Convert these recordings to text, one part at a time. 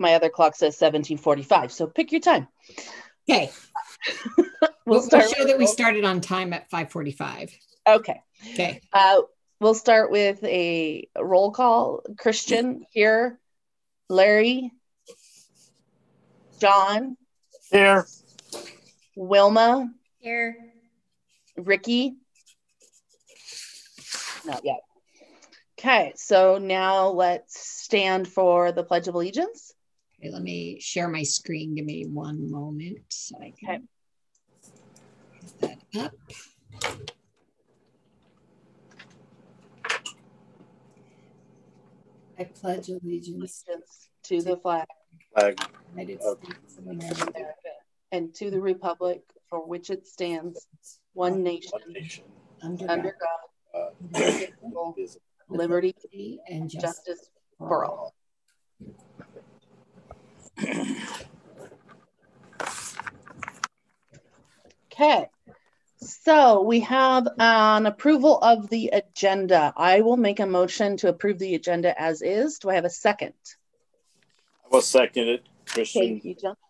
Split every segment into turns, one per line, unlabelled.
My other clock says 17:45. So pick your time.
Okay. We'll show that we started on time at 5:45.
Okay.
Okay.
We'll start with a roll call. Christian here. Larry. John.
Here.
Wilma.
Here.
Ricky. Not yet. Okay, so now let's stand for the Pledge of Allegiance.
Okay, let me share my screen. Give me one moment so I can get that up. I pledge allegiance
to the flag
United States of America
and to the republic for which it stands, one nation, under God, indivisible, liberty and justice for all. Okay, so we have an approval of the agenda. I will make a motion to approve the agenda as is. Do I have a second?
I will second it, Christian.
Thank you, John.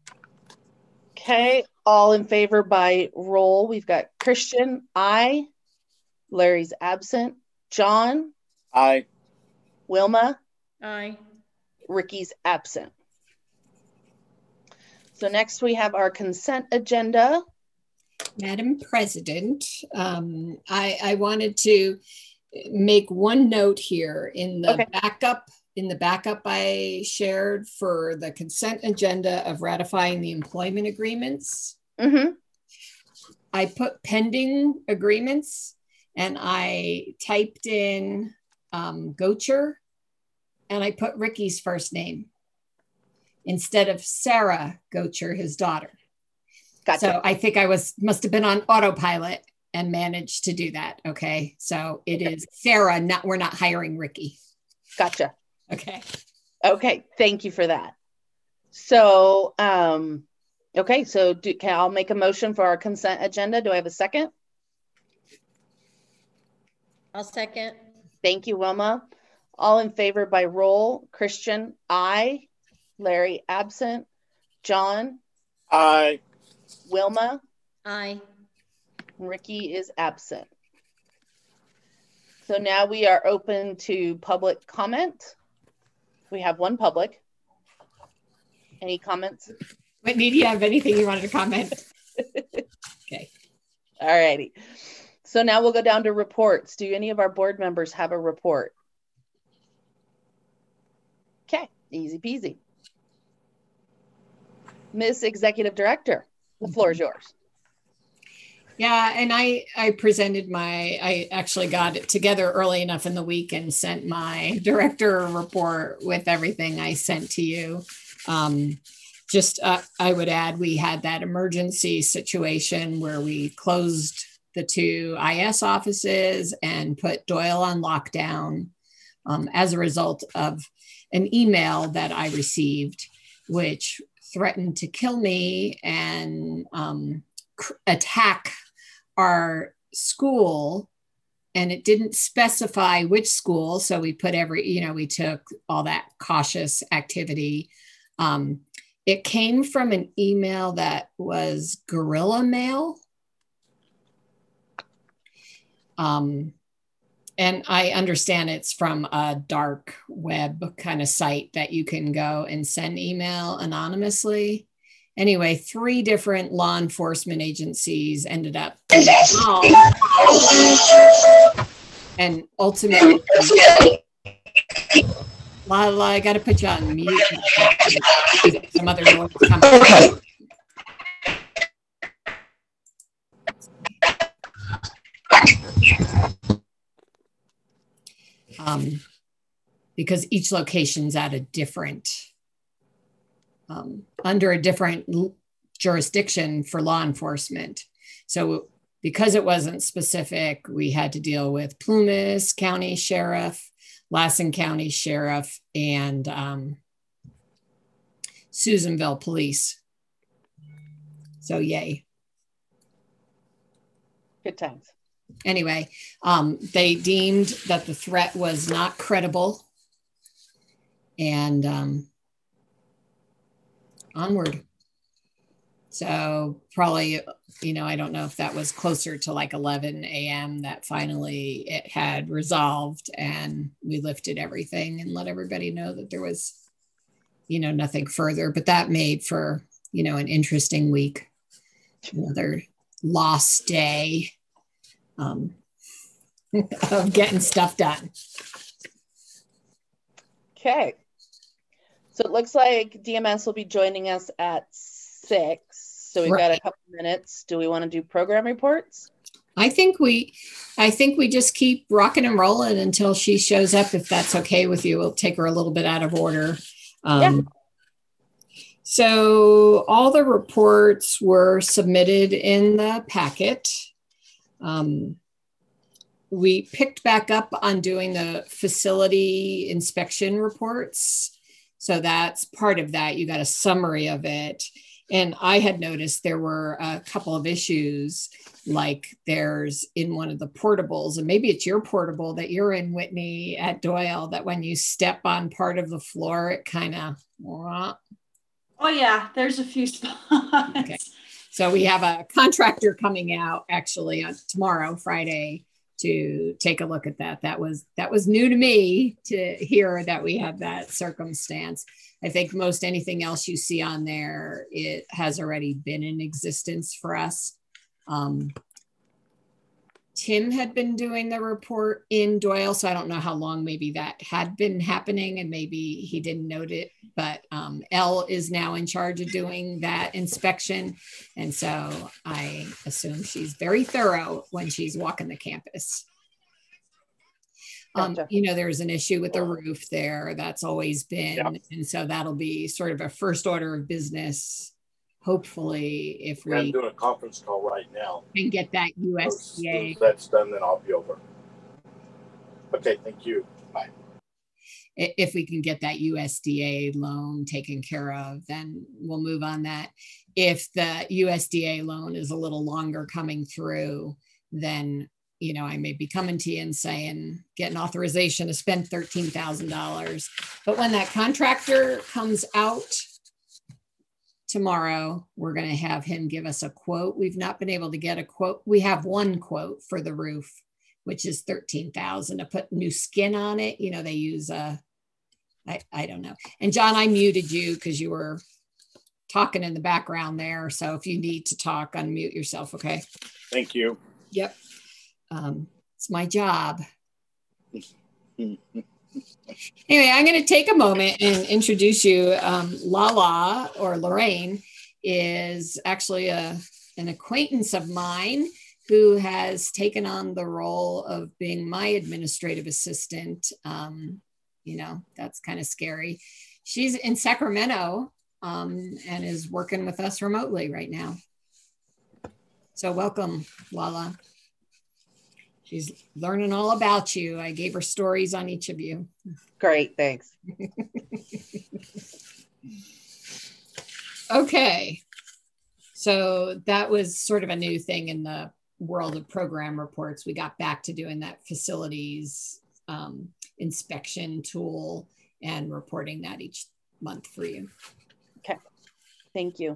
Okay, all in favor by roll. We've got Christian, aye. Larry's absent. John?
Aye.
Wilma?
Aye. Ricky's
absent. So next we have our consent agenda.
Madam President, I wanted to make one note here in the backup. In the backup I shared for the consent agenda of ratifying the employment agreements. I put pending agreements and I typed in Gocher and I put Ricky's first name instead of Sarah Gocher, his daughter.
Gotcha.
So I think I must have been on autopilot and managed to do that. Okay. So it is Sarah, we're not hiring Ricky.
Gotcha.
Okay.
Okay. Thank you for that. So, okay. So I'll make a motion for our consent agenda. Do I have a second?
I'll second.
Thank you, Wilma. All in favor by roll. Christian, aye. Larry, absent. John?
Aye.
Wilma?
Aye.
Ricky is absent. So now we are open to public comment. We have one public. Any comments?
Whitney, do you have anything you wanted to comment? Okay.
All righty. So now we'll go down to reports. Do any of our board members have a report? Okay, easy peasy. Miss Executive Director, the floor is yours.
Yeah, and I presented I actually got it together early enough in the week and sent my director report with everything I sent to you. I would add, we had that emergency situation where we closed the 2 IS offices and put Doyle on lockdown as a result of an email that I received, which threatened to kill me and attack our school, and it didn't specify which school. So we put we took all that cautious activity. It came from an email that was guerrilla mail. And I understand it's from a dark web kind of site that you can go and send email anonymously. Anyway, 3 different law enforcement agencies ended up involved. And ultimately, Lala, I got to put you on mute. Some other noise coming. Because each location's at a different under a different jurisdiction for law enforcement. So because it wasn't specific, we had to deal with Plumas County Sheriff, Lassen County Sheriff, and Susanville Police. So yay.
Good times.
Anyway, they deemed that the threat was not credible. And onward. So probably, I don't know if that was closer to like 11 a.m. that finally it had resolved and we lifted everything and let everybody know that there was, nothing further. But that made for, an interesting week. Another lost day of getting stuff done.
Okay. So it looks like DMS will be joining us at 6. So we've got a couple minutes. Do we want to do program reports?
I think we just keep rocking and rolling until she shows up. If that's okay with you, we'll take her a little bit out of order.
Yeah.
So all the reports were submitted in the packet. We picked back up on doing the facility inspection reports. So that's part of that. You got a summary of it. And I had noticed there were a couple of issues, like there's in one of the portables, and maybe it's your portable that you're in, Whitney, at Doyle, that when you step on part of the floor, it kind of...
Oh yeah, there's a few spots.
Okay. So we have a contractor coming out actually on tomorrow, Friday, to take a look at that. That was new to me to hear that we had that circumstance. I think most anything else you see on there, it has already been in existence for us. Tim had been doing the report in Doyle, so I don't know how long maybe that had been happening and maybe he didn't note it, but Elle is now in charge of doing that inspection. And so I assume she's very thorough when she's walking the campus.
Gotcha.
There's an issue with the roof there. That's always been. Yep. And so that'll be sort of a first order of business. Hopefully, if
I'm doing a conference call right now
and get that USDA.
If that's done, then I'll be over. Okay, thank you. Bye.
If we can get that USDA loan taken care of, then we'll move on that. If the USDA loan is a little longer coming through, then I may be coming to you and saying, get an authorization to spend $13,000. But when that contractor comes out tomorrow, we're going to have him give us a quote. We've not been able to get a quote. We have one quote for the roof, which is $13,000 to put new skin on it. They use I don't know. And John, I muted you because you were talking in the background there. So if you need to talk, unmute yourself. Okay.
Thank you.
Yep. It's my job. Anyway, I'm going to take a moment and introduce you. Lala, or Lorraine, is actually an acquaintance of mine who has taken on the role of being my administrative assistant. That's kind of scary. She's in Sacramento and is working with us remotely right now. So welcome, Lala. She's learning all about you. I gave her stories on each of you.
Great, thanks.
Okay. So that was sort of a new thing in the world of program reports. We got back to doing that facilities inspection tool and reporting that each month for you.
Okay, thank you.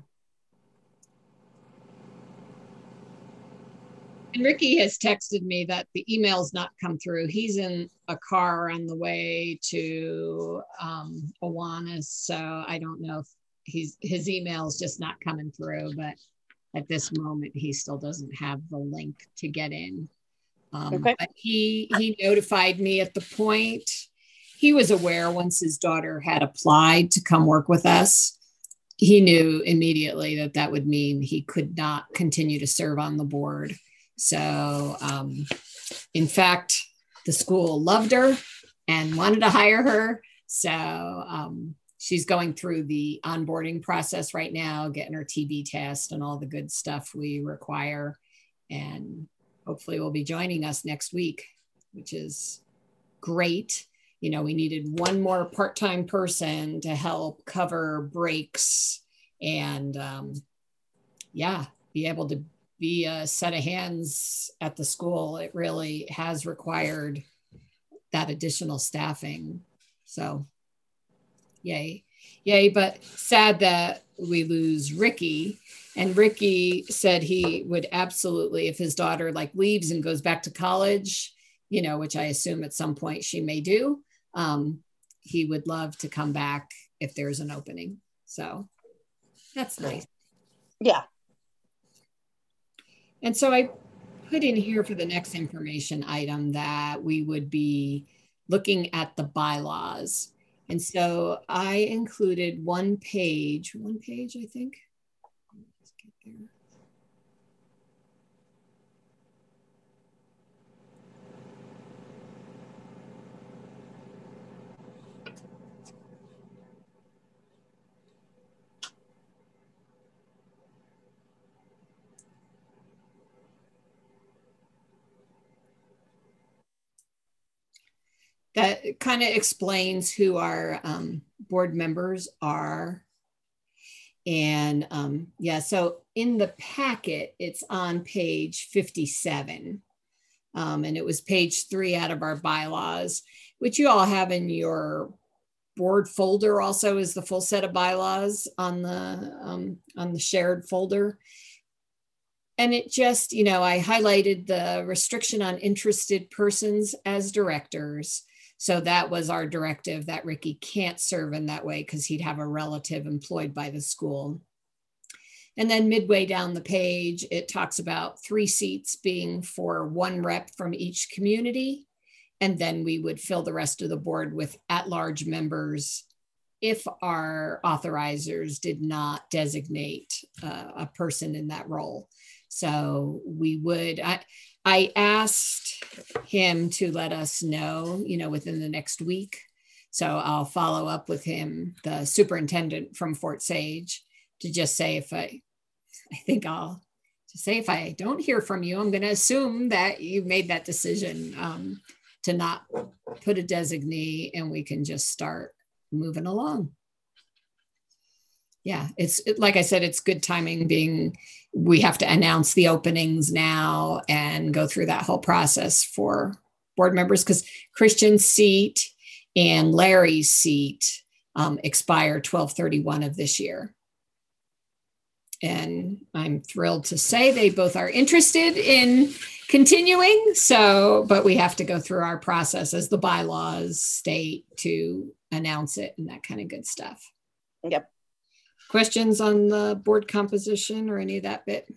And Ricky has texted me that the email's not come through. He's in a car on the way to Awanas, so I don't know if his email's just not coming through, but at this moment, he still doesn't have the link to get in. Okay. But he notified me at the point. He was aware once his daughter had applied to come work with us. He knew immediately that would mean he could not continue to serve on the board. So, in fact, the school loved her and wanted to hire her. So she's going through the onboarding process right now, getting her TB test and all the good stuff we require. And hopefully will be joining us next week, which is great. We needed one more part-time person to help cover breaks and be able to be a set of hands at the school. It really has required that additional staffing. So yay, but sad that we lose Ricky. And Ricky said he would absolutely, if his daughter like leaves and goes back to college, you know, which I assume at some point she may do, he would love to come back if there's an opening. So that's nice.
Yeah.
And so I put in here for the next information item that we would be looking at the bylaws. And so I included one page, I think. Let's get there. That kind of explains who our board members are. And yeah, so in the packet, it's on page 57. And it was page 3 out of our bylaws, which you all have in your board folder. Also is the full set of bylaws on the shared folder. And it just, you know, I highlighted the restriction on interested persons as directors. So that was our directive that Ricky can't serve in that way because he'd have a relative employed by the school. And then midway down the page, it talks about 3 seats being for 1 rep from each community. And then we would fill the rest of the board with at-large members if our authorizers did not designate a person in that role. So we would, I asked him to let us know, you know, within the next week. So I'll follow up with him, the superintendent from Fort Sage, to just say if I don't hear from you, I'm going to assume that you made that decision to not put a designee and we can just start moving along. Yeah, like I said, it's good timing being we have to announce the openings now and go through that whole process for board members because Christian's seat and Larry's seat expire 12/31 of this year. And I'm thrilled to say they both are interested in continuing. So, but we have to go through our process as the bylaws state to announce it and that kind of good stuff.
Yep.
Questions on the board composition or any of that bit?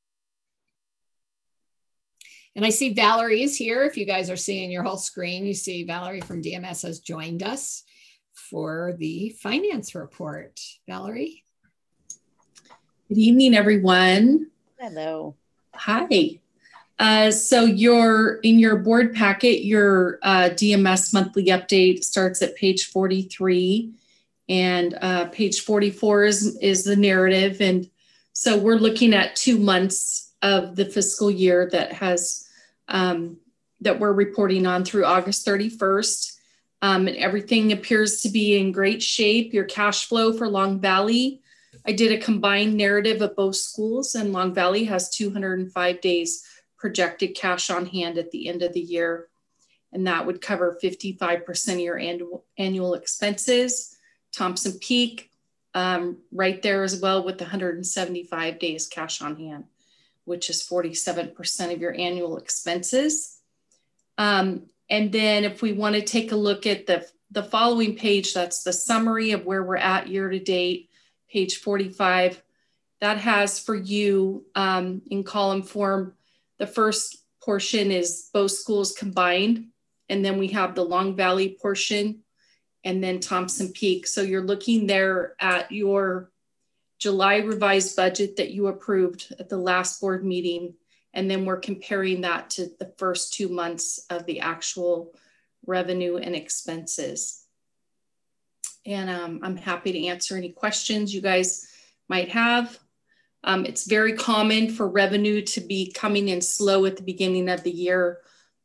And I see Valerie is here. If you guys are seeing your whole screen, you see Valerie from DMS has joined us for the finance report. Valerie.
Good evening, everyone.
Hello.
Hi. So in your board packet, your DMS monthly update starts at page 43. And page 44 is the narrative. And so we're looking at 2 months of the fiscal year that has that we're reporting on through August 31st. And everything appears to be in great shape. Your cash flow for Long Valley, I did a combined narrative of both schools, and Long Valley has 205 days projected cash on hand at the end of the year. And that would cover 55% of your annual expenses. Thompson Peak, right there as well with 175 days cash on hand, which is 47% of your annual expenses. And then if we want to take a look at the following page, that's the summary of where we're at year to date, page 45. That has for you in column form, the first portion is both schools combined. And then we have the Long Valley portion and then Thompson Peak. So you're looking there at your July revised budget that you approved at the last board meeting. And then we're comparing that to the first 2 months of the actual revenue and expenses. And I'm happy to answer any questions you guys might have. It's very common for revenue to be coming in slow at the beginning of the year.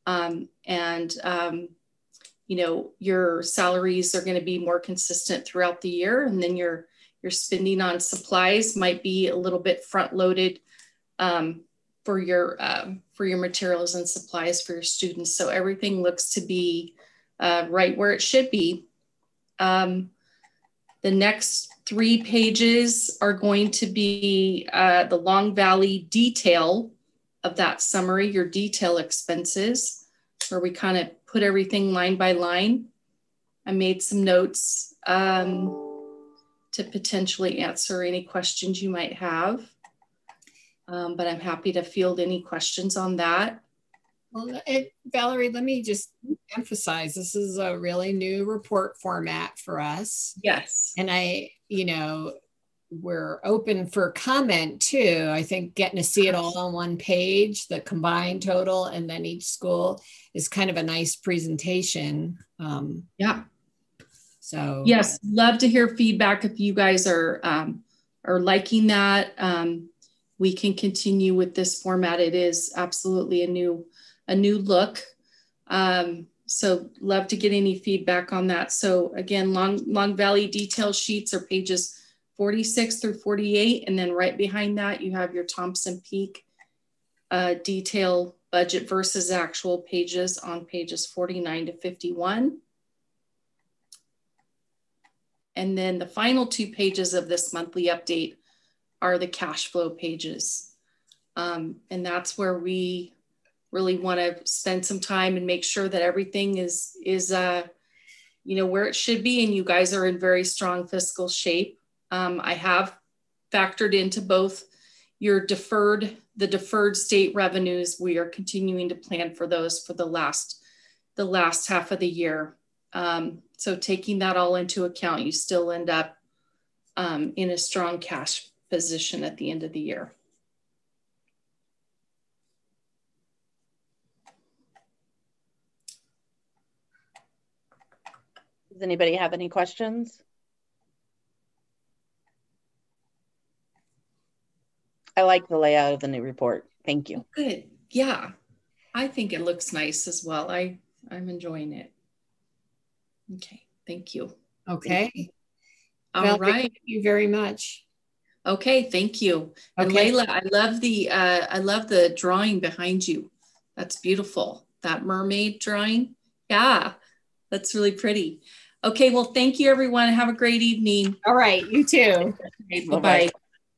You know, your salaries are going to be more consistent throughout the year. And then your spending on supplies might be a little bit front loaded for your materials and supplies for your students. So everything looks to be right where it should be. The next 3 pages are going to be the Long Valley detail of that summary, your detail expenses, where we kind of put everything line by line. I made some notes to potentially answer any questions you might have. But I'm happy to field any questions on that.
Well, Valerie, let me just emphasize, this is a really new report format for us.
Yes.
And we're open for comment too. I think getting to see it all on one page, the combined total, and then each school is kind of a nice presentation.
Yeah.
So
yes, love to hear feedback if you guys are liking that. We can continue with this format. It is absolutely a new look. So love to get any feedback on that. So again, Long Valley detail sheets are pages 46 through 48. And then right behind that, you have your Thompson Peak detail budget versus actual pages on pages 49 to 51. And then the final 2 pages of this monthly update are the cash flow pages. And that's where we really want to spend some time and make sure that everything is where it should be. And you guys are in very strong fiscal shape. I have factored into both your deferred state revenues. We are continuing to plan for those for the last half of the year. So taking that all into account, you still end up in a strong cash position at the end of the year.
Does anybody have any questions? I like the layout of the new report. Thank you.
Good. Yeah, I think it looks nice as well. I'm enjoying it. Okay, thank you.
Okay.
All right.
Thank you very much.
Okay, thank you. And
okay.
Layla, I love the drawing behind you. That's beautiful. That mermaid drawing. Yeah, that's really pretty. Okay, well, thank you, everyone. Have a great evening.
All right, you too.
Okay, bye-bye.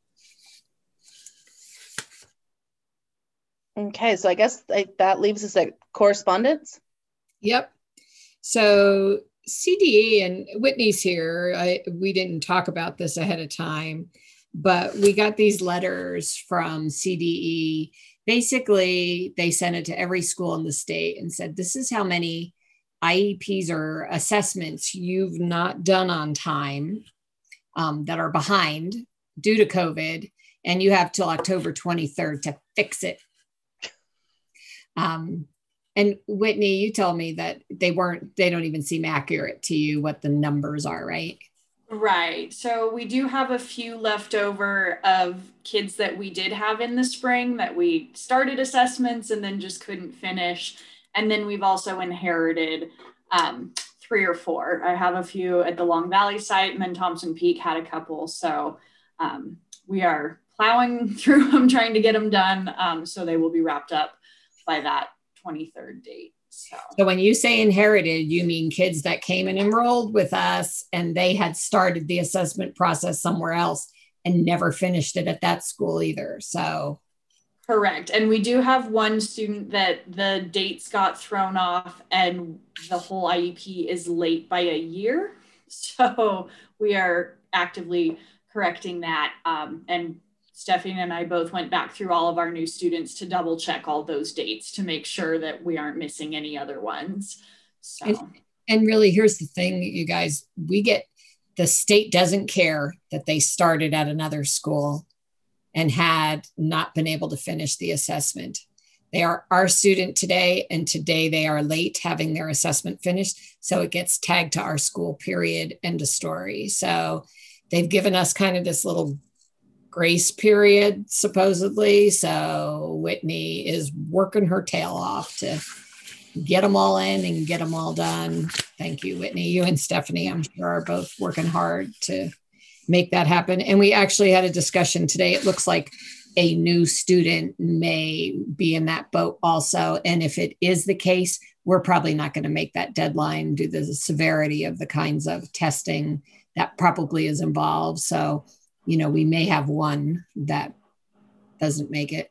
Okay, so I guess that leaves us at correspondence.
Yep. So CDE, and Whitney's here. We didn't talk about this ahead of time, but we got these letters from CDE. Basically, they sent it to every school in the state and said, this is how many IEPs or assessments you've not done on time that are behind due to COVID, and you have till October 23rd to fix it. And Whitney, you told me that they don't even seem accurate to you what the numbers are, right?
Right. So we do have a few left over of kids that we did have in the spring that we started assessments and then just couldn't finish. And then we've also inherited 3 or 4. I have a few at the Long Valley site, and then Thompson Peak had a couple. So we are plowing through them, trying to get them done. So they will be wrapped up by that 23rd date. So
when you say inherited, you mean kids that came and enrolled with us and they had started the assessment process somewhere else and never finished it at that school either. So
correct. And we do have one student that the dates got thrown off and the whole IEP is late by a year. So we are actively correcting that. And Stephanie and I both went back through all of our new students to double check all those dates to make sure that we aren't missing any other ones. So.
And really, here's the thing, you guys, the state doesn't care that they started at another school and had not been able to finish the assessment. They are our student today, and today they are late having their assessment finished. So it gets tagged to our school, period, end of story. So they've given us kind of this little grace period, supposedly. So Whitney is working her tail off to get them all in and get them all done. Thank you, Whitney. You and Stephanie, I'm sure, are both working hard to make that happen. And we actually had a discussion today. It looks like a new student may be in that boat also. And if it is the case, we're probably not going to make that deadline due to the severity of the kinds of testing that probably is involved. So, we may have one that doesn't make it.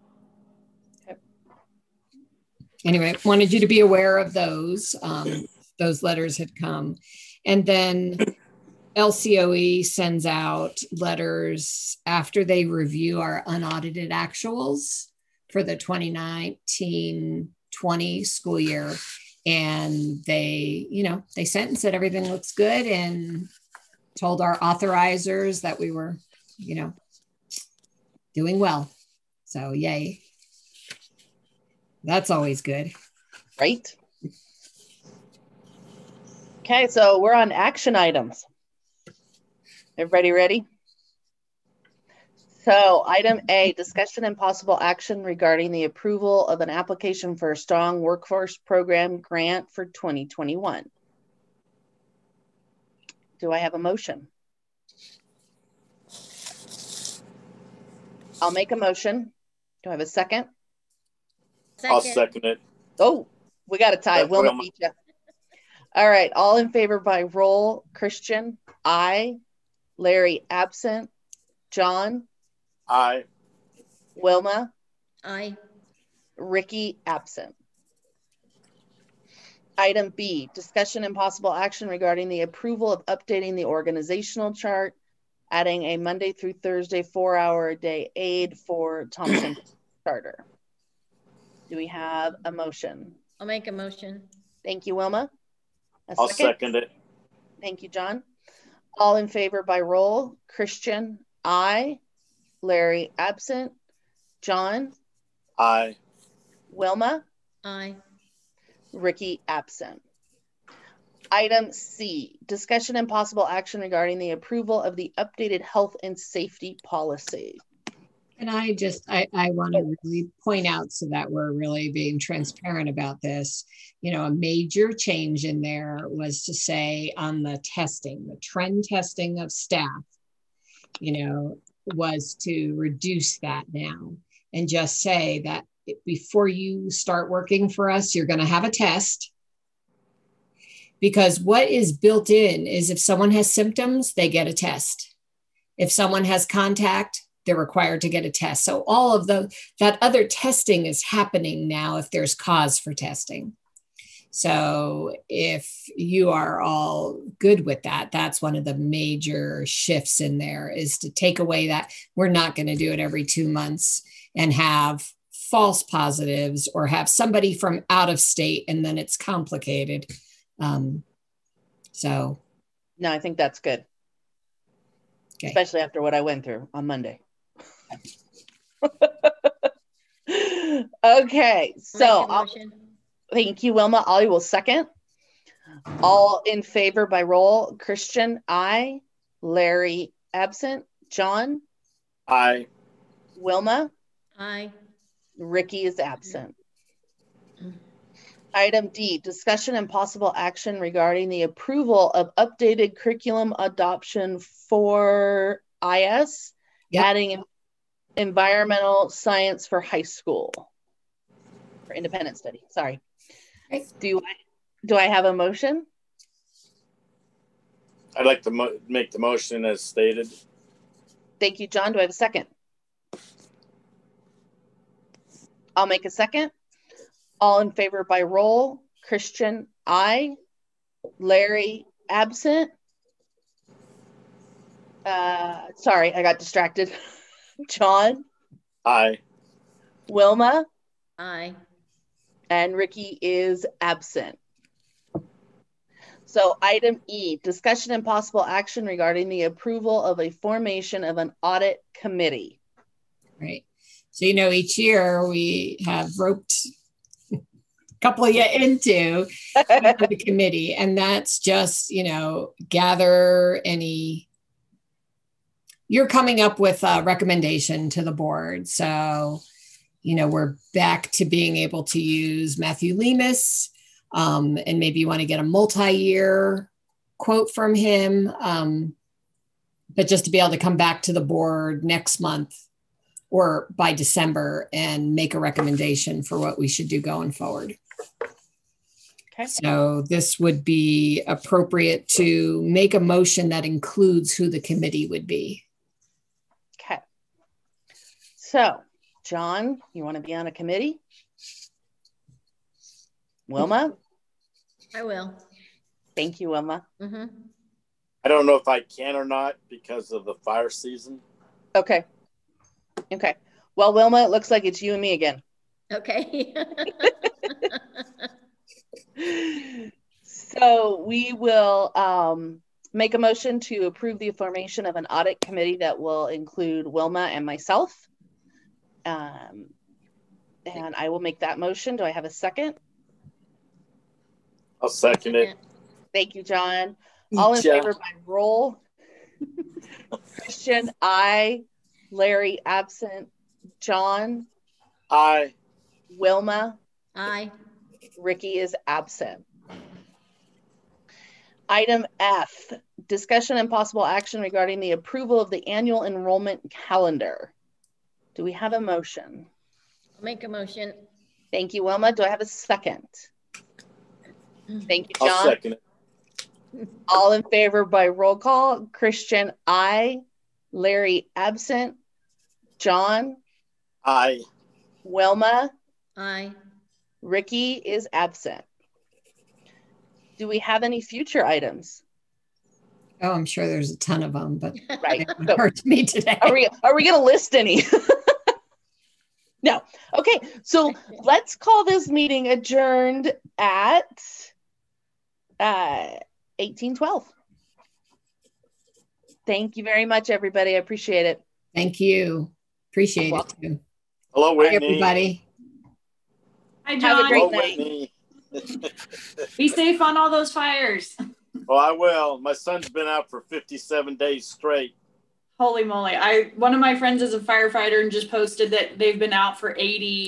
Anyway, wanted you to be aware of those. Those letters had come. And then LCOE sends out letters after they review our unaudited actuals for the 2019-20 school year. And they sent and said everything looks good and told our authorizers that we were, doing well. So yay. That's always good.
Right. Okay, so we're on action items. Everybody ready? So item A, discussion and possible action regarding the approval of an application for a strong workforce program grant for 2021. Do I have a motion? I'll make a motion. Do I have a second?
I'll second it.
Oh, we got a tie. Wilma beat you. All right, all in favor by roll. Christian, aye. Larry, absent. John?
Aye.
Wilma?
Aye.
Ricky, absent. Item B, discussion and possible action regarding the approval of updating the organizational chart, adding a Monday through Thursday 4-hour-a-day aide for Thompson Charter. Do we have a motion?
I'll make a motion.
Thank you, Wilma.
I'll second it.
Thank you, John. All in favor by roll. Christian, aye. Larry, absent. John?
Aye.
Wilma?
Aye.
Ricky, absent. Item C, discussion and possible action regarding the approval of the updated health and safety policy.
And I want to really point out, so that we're really being transparent about this, a major change in there was to say on the testing, the trend testing of staff, was to reduce that now and just say that before you start working for us, you're going to have a test. Because what is built in is if someone has symptoms, they get a test. If someone has contact, they're required to get a test. So all of that other testing is happening now if there's cause for testing. So if you are all good with that, that's one of the major shifts in there, is to take away that we're not going to do it every 2 months and have false positives or have somebody from out of state and then it's complicated. No,
I think that's good. Okay. Especially after what I went through on Monday. Okay, so thank you, Wilma. I will second. All in favor by roll. Christian, aye. Larry, absent. John?
Aye.
Wilma?
Aye.
Ricky is absent. Item D, discussion and possible action regarding the approval of updated curriculum adoption for IS, adding environmental science for high school, for independent study. Sorry. Okay. Do I have a motion?
I'd like to make the motion as stated.
Thank you, John. Do I have a second? I'll make a second. All in favor by roll. Christian, aye. Larry, absent. Sorry, I got distracted. John?
Aye.
Wilma?
Aye.
And Ricky is absent. So item E, discussion and possible action regarding the approval of a formation of an audit committee.
Right. So, each year we have roped a couple of you into the committee, and that's just, gather any, you're coming up with a recommendation to the board. So, we're back to being able to use Matthew Lemus, and maybe you want to get a multi-year quote from him, but just to be able to come back to the board next month or by December and make a recommendation for what we should do going forward.
Okay.
So this would be appropriate to make a motion that includes who the committee would be.
Okay. So, John, you want to be on a committee? Wilma?
I will.
Thank you, Wilma.
Mm-hmm.
I don't know if I can or not because of the fire season.
Okay. Okay. Well, Wilma, it looks like it's you and me again.
Okay.
So we will make a motion to approve the formation of an audit committee that will include Wilma and myself. And I will make that motion. Do I have a second?
I'll second it.
Thank you, John. All in favor by roll. Christian, aye. Larry, absent. John,
Aye.
Wilma,
Aye.
Ricky is absent. Item F, discussion and possible action regarding the approval of the annual enrollment calendar. Do we have a motion?
I'll make a motion.
Thank you, Wilma. Do I have a second? Thank you,
I'll
John.
second it.
All in favor by roll call. Christian, aye. Larry, absent. John,
Aye.
Wilma,
Aye.
Ricky is absent. Do we have any future items?
Oh, I'm sure there's a ton of them, but
Right.
it didn't occur to me today.
Are we going to list any? No. Okay. So let's call this meeting adjourned at 18:12. Thank you very much, everybody. I appreciate it.
Thank you. Appreciate it too.
Hello,
Bye,
Whitney.
everybody.
Hi,
Have a
John.
great
Hello,
night.
Whitney.
Be safe on all those fires.
Oh, I will. My son's been out for 57 days straight.
Holy moly. One of my friends is a firefighter and just posted that they've been out for 80